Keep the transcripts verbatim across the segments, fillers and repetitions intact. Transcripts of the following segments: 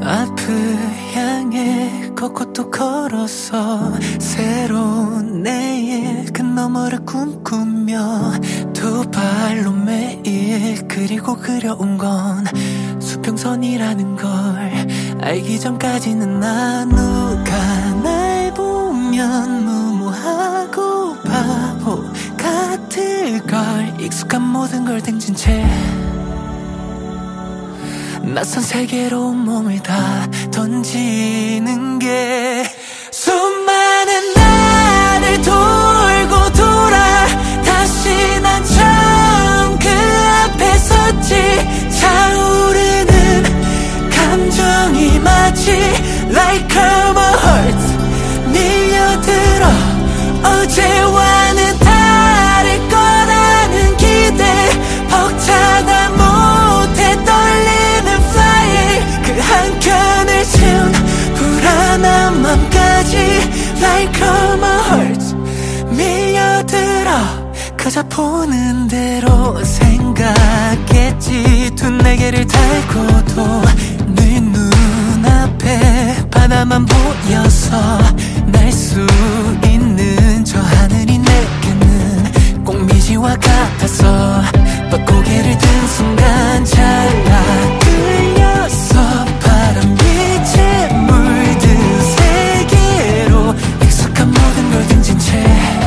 앞을 향해 걷고 또 걸었어. 새로운 내일 그 너머를 꿈꾸며 두 발로 매일 그리고 그려온 건 수평선이라는 걸 알기 전까지는 나 누가 날 보면 무모하고 바보 같을걸. 익숙한 모든 걸 등진 채 낯선 세계로 몸을 다 던지는 게 수많은 나를 돌고 돌아 다시 난 처음 그 앞에 섰지. 차오르는 감정이 마치 like a heart 밀려들어 어제와는 다를 거라는 기대 벅차다 못해 떨리는 fire 그 한켠을 채운 불안한 맘까지 like a heart 밀려들어 그저 보는 대로 생각했지. 두네개를 달고도 늘 눈앞에 바다만 보여서 날 수 있는 저 하늘이 내게는 꼭 미지와 같아서 또 고개를 든 순간 찰나 끌렸어. 바람 빛에 물든 세계로 익숙한 모든 걸 등진 채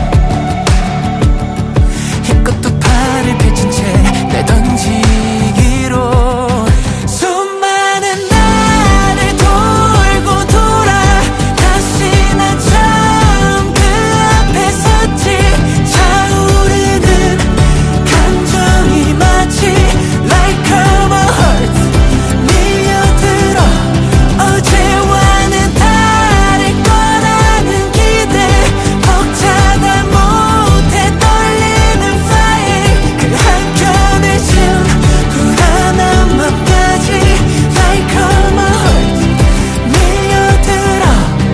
힘껏 또 팔을 펼친 채 날 던지기로 수많은 나를 돌고 돌아 다시 난 처음 그 앞에 섰지. 차오르는 감정이 마치 like a heart 밀려들어 어제와는 다를 거라는 기대 벅차다 못해 떨리는 fire 그 한켠을 채운 불안한 맘까지 like a heart 밀려들어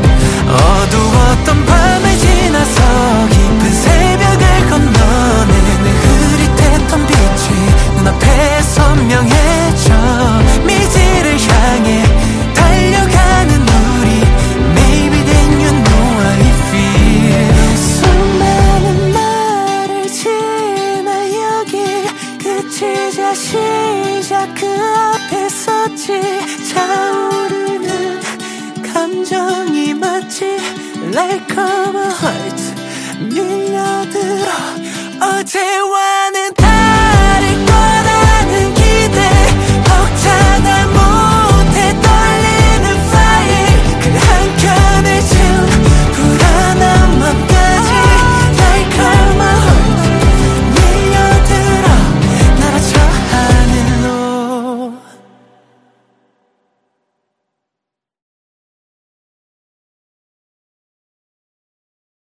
어두웠던 밤을 지나서 깊은 새벽을 건너내는 흐릿했던 빛이 눈앞에 선명해져. 미지를 향해 달려가는 우리 Maybe then you know how it feels. 수많은 날을 지나 여기 그치자 시작 그 앞에 섰지. 차오르는 감정이 마치 like a heart 밀려들어 어제와는